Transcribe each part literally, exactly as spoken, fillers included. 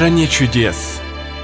стране чудес.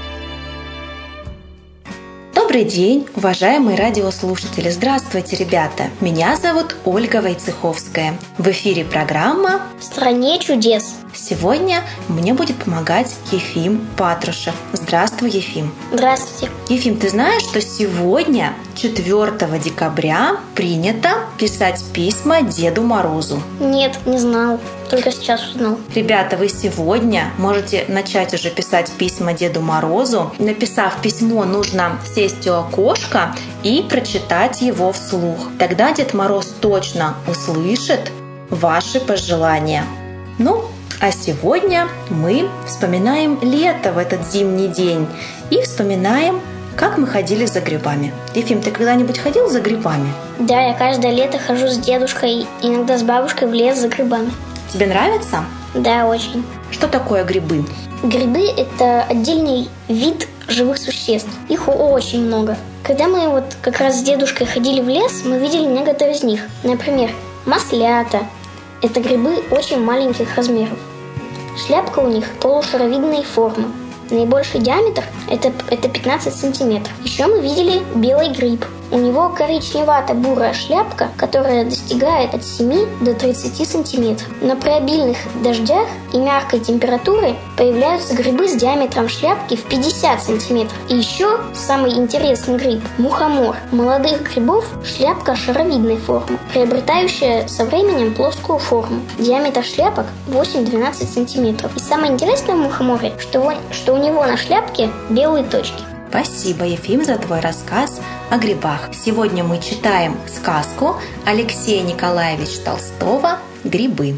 Добрый день, уважаемые радиослушатели! Здравствуйте, ребята! Меня зовут Ольга Войцеховская. В эфире программа «В стране чудес». Сегодня мне будет помогать Ефим Патрушев. Здравствуй, Ефим! Здравствуйте! Ефим, ты знаешь, что сегодня, четвёртого декабря, принято писать письма Деду Морозу? Нет, не знал. Только сейчас узнал. Ребята, вы сегодня можете начать уже писать письма Деду Морозу. Написав письмо, нужно сесть у окошка и прочитать его вслух. Тогда Дед Мороз точно услышит ваши пожелания. Ну, а сегодня мы вспоминаем лето в этот зимний день и вспоминаем, как мы ходили за грибами. Ефим, ты когда-нибудь ходил за грибами? Да, я каждое лето хожу с дедушкой, иногда с бабушкой в лес за грибами. Тебе нравится? Да, очень. Что такое грибы? Грибы – это отдельный вид живых существ. Их очень много. Когда мы вот как раз с дедушкой ходили в лес, мы видели некоторые из них. Например, маслята. Это грибы очень маленьких размеров. Шляпка у них полушаровидной формы. Наибольший диаметр это, это пятнадцать сантиметров. Еще мы видели белый гриб. У него коричневато-бурая шляпка, которая достигает от семи до тридцати сантиметров. Но при обильных дождях и мягкой температуре появляются грибы с диаметром шляпки в пятьдесят сантиметров. И еще самый интересный гриб – мухомор. У молодых грибов шляпка шаровидной формы, приобретающая со временем плоскую форму. Диаметр шляпок восемь-двенадцать сантиметров. И самое интересное в мухоморе, что, что у него на шляпке белые точки. Спасибо, Ефим, за твой рассказ о грибах. Сегодня мы читаем сказку Алексея Николаевича Толстого «Грибы».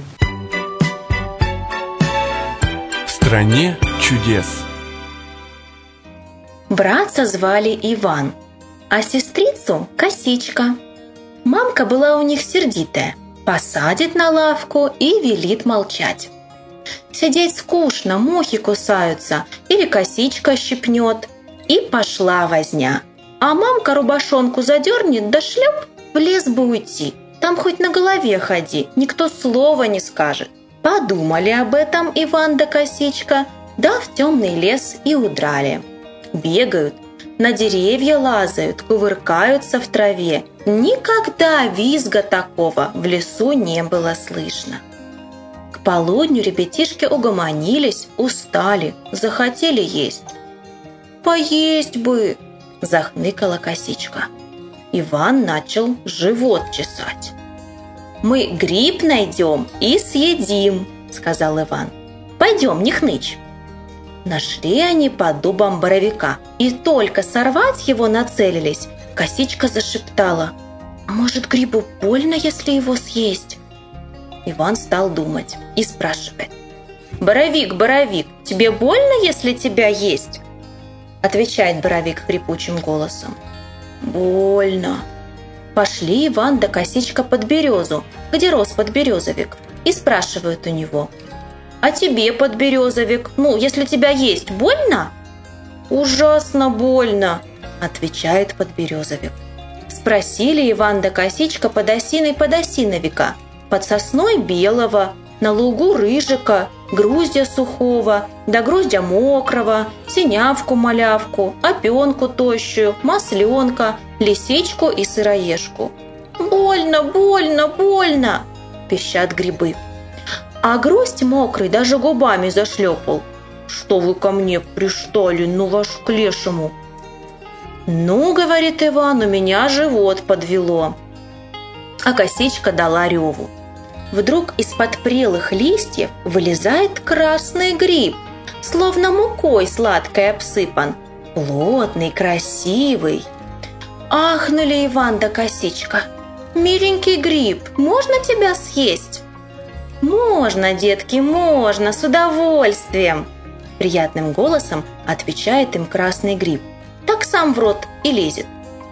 В стране чудес. Братца звали Иван, а сестрицу – Косичка. Мамка была у них сердитая, посадит на лавку и велит молчать. Сидеть скучно, мухи кусаются или косичка щипнет. И пошла возня. А мамка рубашонку задернет, да шлеп, в лес бы уйти. Там хоть на голове ходи, никто слова не скажет. Подумали об этом Иван да Косичка, да в темный лес и удрали. Бегают, на деревья лазают, кувыркаются в траве. Никогда визга такого в лесу не было слышно. К полудню ребятишки угомонились, устали, захотели есть. «Поесть бы!» – захныкала Косичка. Иван начал живот чесать. «Мы гриб найдем и съедим», – сказал Иван. «Пойдем, не хнычь». Нашли они под дубом боровика, и только сорвать его нацелились, Косичка зашептала: «А может, грибу больно, если его съесть?» Иван стал думать и спрашивает: «Боровик, боровик, тебе больно, если тебя есть?» Отвечает боровик хрипучим голосом: «Больно». Пошли Иван да Косичка под березу, где рос подберезовик, и спрашивают у него: «А тебе, подберезовик, ну, если тебя есть, больно?» «Ужасно больно», отвечает подберезовик. Спросили Иван да Косичка под осиной подосиновика, под сосной белого, на лугу рыжика, груздя сухого, да груздя мокрого, синявку-малявку, опенку тощую, масленка, лисичку и сыроежку. «Больно, больно, больно!» – пищат грибы. А груздь мокрый даже губами зашлепал: «Что вы ко мне пристали, ну ваш к лешему?» «Ну, — говорит Иван, — у меня живот подвело». А Косичка дала реву. Вдруг из-под прелых листьев вылезает красный гриб, словно мукой сладкой обсыпан, плотный, красивый. Ахнули Иван да Косичка: «Миленький гриб, можно тебя съесть?» «Можно, детки, можно, с удовольствием!» Приятным голосом отвечает им красный гриб. Так сам в рот и лезет.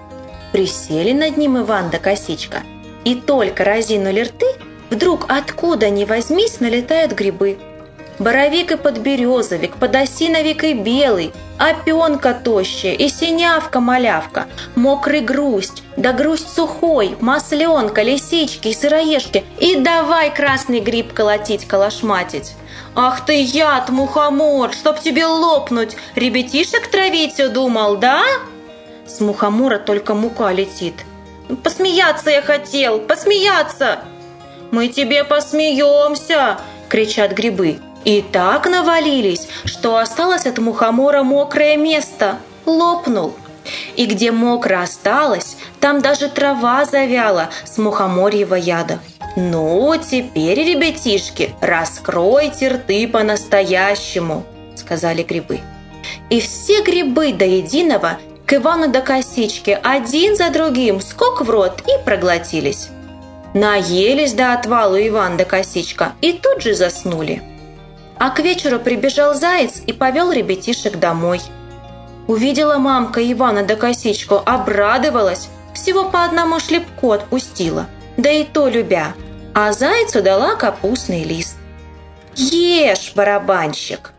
Присели над ним Иван да Косичка, и только разинули рты, вдруг откуда ни возьмись налетают грибы. боровик и подберезовик, подосиновик и белый, опенка тощая и синявка-малявка, мокрый грусть, да грусть сухой, масленка, лисички и сыроежки. И давай красный гриб колотить-калашматить. Ах ты яд, мухомор, чтоб тебе лопнуть, ребятишек травить удумал, да? С мухомора только мука летит. Посмеяться я хотел, посмеяться! Мы тебе посмеемся, кричат грибы. И так навалились, что осталось от мухомора мокрое место. Лопнул. И где мокро осталось, там даже трава завяла с мухоморьего яда. Ну, теперь, ребятишки, раскройте рты по-настоящему, сказали грибы. И все грибы до единого к Ивану да Косичке один за другим скок в рот и проглотились. Наелись до отвалу Иван да Косичка и тут же заснули. А к вечеру прибежал заяц и повел ребятишек домой. Увидела мамка Ивана да Косичку, обрадовалась, всего по одному шлепку отпустила, да и то любя, а зайцу дала капустный лист. Ешь, барабанщик!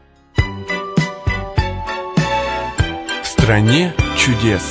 В стране чудес.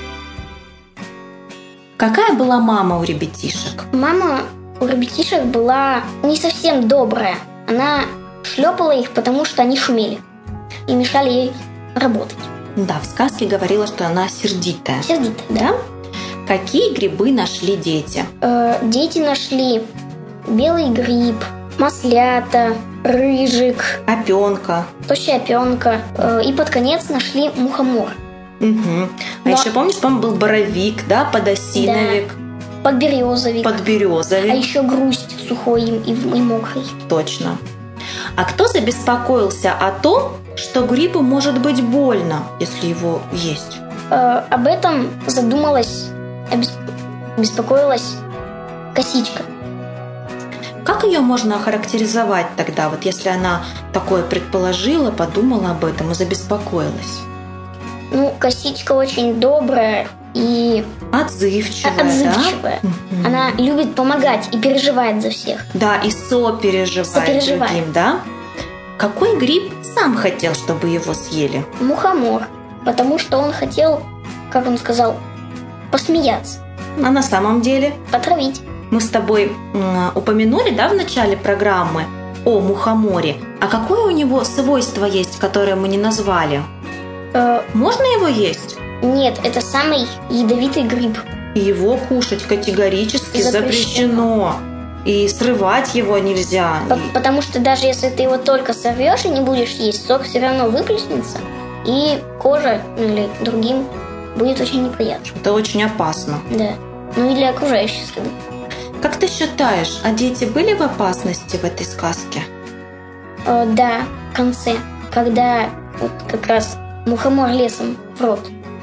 Какая была мама у ребятишек? Мама у ребятишек была не совсем добрая. Она шлепала их, потому что они шумели и мешали ей работать. Да, в сказке говорила, что она сердитая. Сердитая, да? Какие грибы нашли дети? Э, дети нашли белый гриб, маслята, рыжик, Опенка. тощая опенка. Э, и под конец нашли мухомор. Угу. А Но- еще помнишь, по-моему, был боровик, да, подосиновик, Подберезовик. подберезовик. А еще грусть сухой и, и мокрый. Точно. А кто забеспокоился о том, что грибу может быть больно, если его есть? Э, об этом задумалась, обес- беспокоилась Косичка. Как ее можно охарактеризовать тогда, вот если она такое предположила, подумала об этом и забеспокоилась? Ну, Косичка очень добрая и Отзывчивая, отзывчивая. да? Мгм. Она любит помогать и переживает за всех. Да, и сопереживает Сопереживает. другим, да? Какой гриб сам хотел, чтобы его съели? Мухомор, потому что он хотел, как он сказал, посмеяться, А на самом деле потравить. мы с тобой м, упомянули, да, в начале программы о мухоморе. А какое у него свойство есть, которое мы не назвали? Э, Можно его есть? нет, это самый ядовитый гриб. И его кушать категорически Запрещено. запрещено. И срывать его нельзя. По- И- потому что даже если ты его только сорвешь и не будешь есть, сок все равно выплеснется, и кожа, ну или другим, будет очень неприятно. Это очень опасно. Да. Ну и для окружающей среды. Как ты считаешь, а дети были в опасности в этой сказке? Э, да, в конце, когда вот как раз мухомор лесом в рот.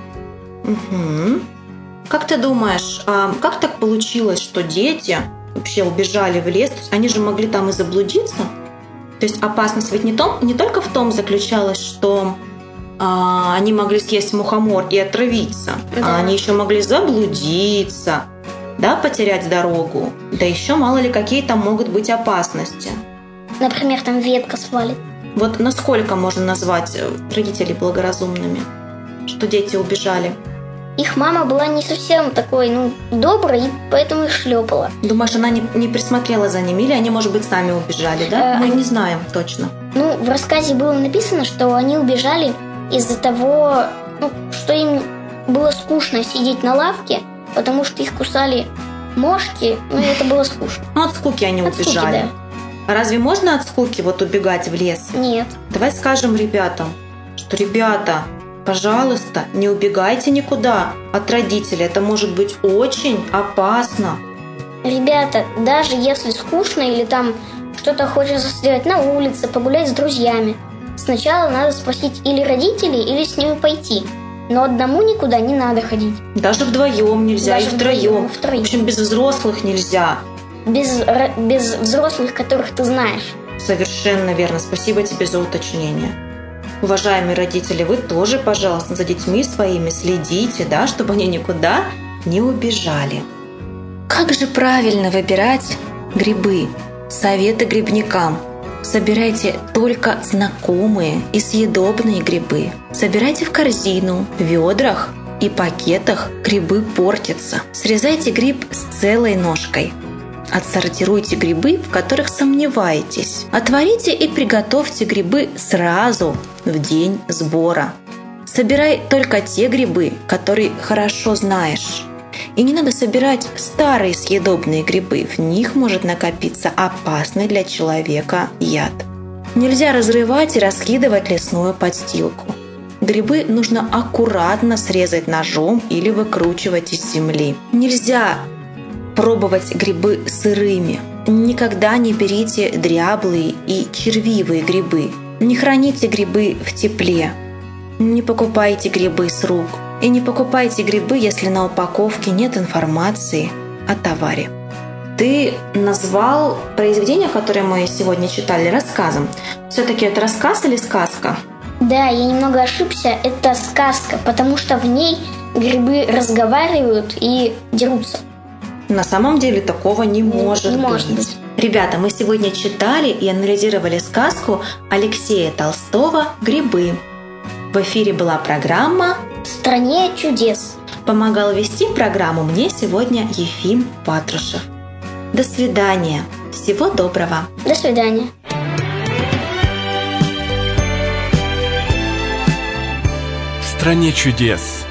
Угу. Как ты думаешь, а как так получилось, что дети вообще убежали в лес? То есть они же могли там и заблудиться. То есть опасность ведь не, том, не только в том заключалась, что а, они могли съесть мухомор и отравиться, Да. а они еще могли заблудиться, да, потерять дорогу. Да еще мало ли какие там могут быть опасности. Например, там ветка свалит. Вот насколько можно назвать э, родителей благоразумными, что дети убежали? Их мама была не совсем такой, ну, доброй, и поэтому их шлепала. Думаешь, она не, не присмотрела за ними, или они, может быть, сами убежали, да? Э, Мы они- не знаем точно. Ну, в рассказе было написано, что они убежали из-за того, ну, что им было скучно сидеть на лавке, потому что их кусали мошки, ну и это было скучно. Ну, от скуки они От скуки, убежали. А разве можно от скуки вот убегать в лес? Нет. Давай скажем ребятам, что, ребята, пожалуйста, не убегайте никуда от родителей. Это может быть очень опасно. Ребята, даже если скучно или там что-то хочется сделать на улице, погулять с друзьями, сначала надо спросить или родителей, или с ними пойти. Но одному никуда не надо ходить. Даже вдвоем нельзя, Даже и втроем. вдвоем, втроем. В общем, без взрослых нельзя. Без, ро- без взрослых, которых ты знаешь. Совершенно верно. Спасибо тебе за уточнение. Уважаемые родители, вы тоже, пожалуйста, за детьми своими следите, да, чтобы они никуда не убежали. Как же правильно выбирать грибы? Советы грибникам. Собирайте только знакомые и съедобные грибы. Собирайте в корзину, в ведрах и пакетах. Грибы портятся. Срезайте гриб с целой ножкой. Отсортируйте грибы, в которых сомневаетесь. Отварите и приготовьте грибы сразу в день сбора. Собирай только те грибы, которые хорошо знаешь. И не надо собирать старые съедобные грибы. В них может накопиться опасный для человека яд. Нельзя разрывать и раскидывать лесную подстилку. Грибы нужно аккуратно срезать ножом или выкручивать из земли. Нельзя пробовать грибы сырыми. Никогда не берите дряблые и червивые грибы. Не храните грибы в тепле. Не покупайте грибы с рук. И не покупайте грибы, если на упаковке нет информации о товаре. Ты назвал произведение, которое мы сегодня читали, рассказом. Все-таки это рассказ или сказка? Да, я немного ошибся. Это сказка, потому что в ней грибы разговаривают и дерутся. На самом деле такого не, не может, не быть. может быть. Ребята, мы сегодня читали и анализировали сказку Алексея Толстого «Грибы». В эфире была программа «В стране чудес». Помогал вести программу мне сегодня Ефим Патрушев. До свидания. Всего доброго. До свидания. В стране чудес.